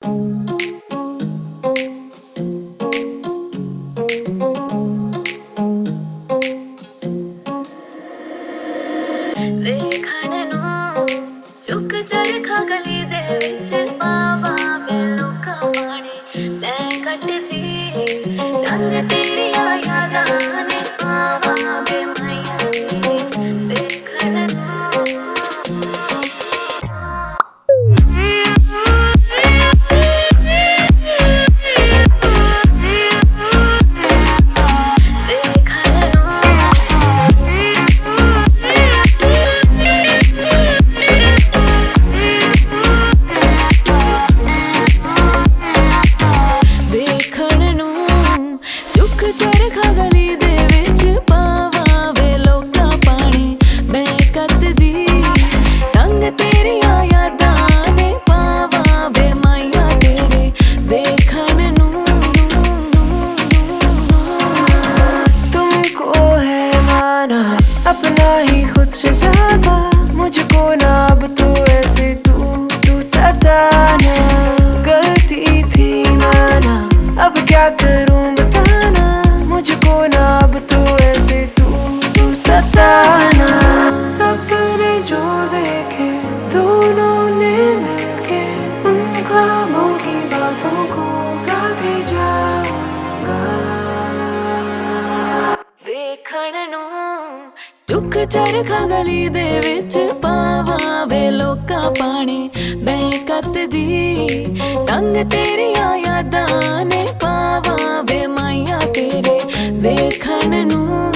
ਵੇਖਣ ਨੂੰ ਚੁੱਕ ਚਰਖਾ ਗਲੀ ਦੇ ਵਿੱਚ ਪਾਵਾਂ ਵੇ ਲੋਕਾਂ ਪਾਣੀ ਮੈਂ ਕੱਟਦੀ ਰੰਗ ਤੇਰੀਆਂ ਯਾਦਾਂ ਨੇ ਪਾਵਾਂ ਵੇ ਮਾਇਆ ਤੇਰੀ ਵੇਖਣ ਨੂੰ ਚਰਖਾ ਗਲੀ ਦੇ ਵਿੱਚ ਪਾਵਾਂ ਵੇ ਲੋਕਾਂ ਪਾਣੀ ਮੈਂ ਕੱਤਦੀ ਤੰਗ ਤੇਰੀਆਂ ਯਾਦਾਂ ਨੇ ਪਾਵਾਂ ਵੇ ਮਾਇਆ ਤੇਰੇ ਵੇਖਣ ਨੂੰ तुमको है माना अपना ही खुद से ज्यादा मुझको ना अब तो ऐसे तू सताना गलती थी माना अब क्या करूं बताना मुझको ना अब तो ऐसे तू सताना सपने जो देखे दोनों ने मिलके उन ख्वाबों की बातों को गाते जाऊंगा ਵੇਖਣ ਨੂੰ ਚੁੱਕ ਚਰਖਾ ਗਲੀ ਦੇ ਵਿੱਚ ਪਾਵਾਂ ਵੇ ਲੋਕਾਂ ਪਾਣੀ ਮੈਂ ਕੱਤਦੀ ਤੰਗ ਤੇਰੀਆਂ ਯਾਦਾਂ ਨੇ ਪਾਵਾਂ ਵੇ ਮਾਇਆ ਤੇਰੇ ਵੇਖਣ ਨੂੰ